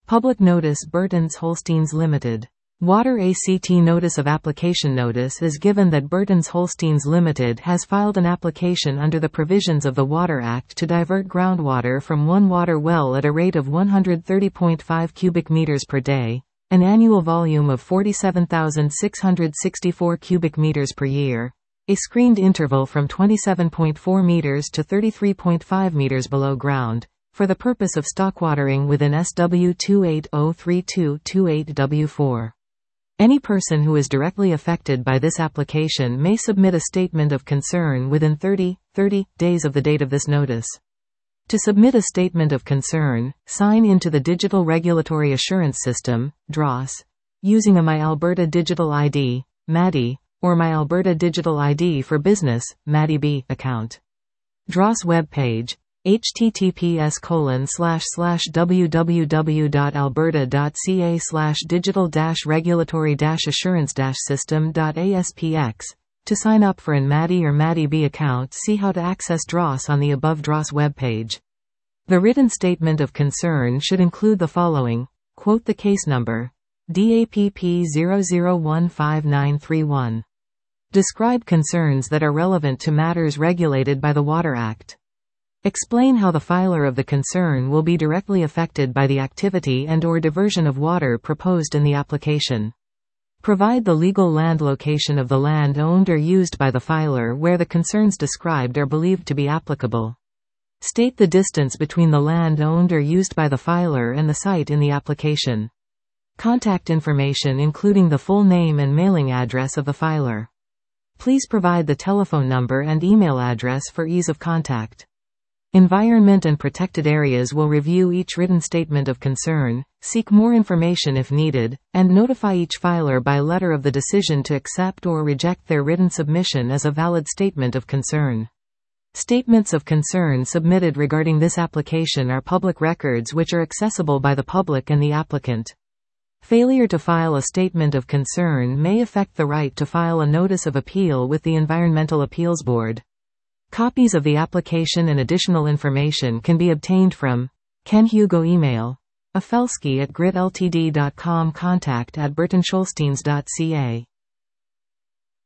Public Notice Burton's Holsteins Limited. Water ACT Notice of Application Notice is given that Burton's Holsteins Limited has filed an application under the provisions of the Water Act to divert groundwater from one water well at a rate of 130.5 cubic meters per day, an annual volume of 47,664 cubic meters per year, a screened interval from 27.4 meters to 33.5 meters below ground, for the purpose of stockwatering within SW 2803228W4. Any person who is directly affected by this application may submit a statement of concern within 30 days of the date of this notice. To submit a statement of concern, sign into the Digital Regulatory Assurance System, DRAS, using a My Alberta Digital ID, MADI, or My Alberta Digital ID for Business, MADI-B, account. DRAS web page, https://www.alberta.ca/digital-regulatory-assurance-system.aspx. To sign up for an MADI or MADI-B account, see how to access DRAS on the above DRAS webpage. The written statement of concern should include the following. Quote the case number. DAPP 00159131. Describe concerns that are relevant to matters regulated by the Water Act. Explain how the filer of the concern will be directly affected by the activity and/or diversion of water proposed in the application. Provide the legal land location of the land owned or used by the filer where the concerns described are believed to be applicable. State the distance between the land owned or used by the filer and the site in the application. Contact information including the full name and mailing address of the filer. Please provide the telephone number and email address for ease of contact. Environment and Protected Areas will review each written statement of concern, seek more information if needed, and notify each filer by letter of the decision to accept or reject their written submission as a valid statement of concern. Statements of concern submitted regarding this application are public records which are accessible by the public and the applicant. Failure to file a statement of concern may affect the right to file a notice of appeal with the Environmental Appeals Board. Copies of the application and additional information can be obtained from Ken Hugo email, afelsky@gritltd.com, contact@burtonholsteins.ca.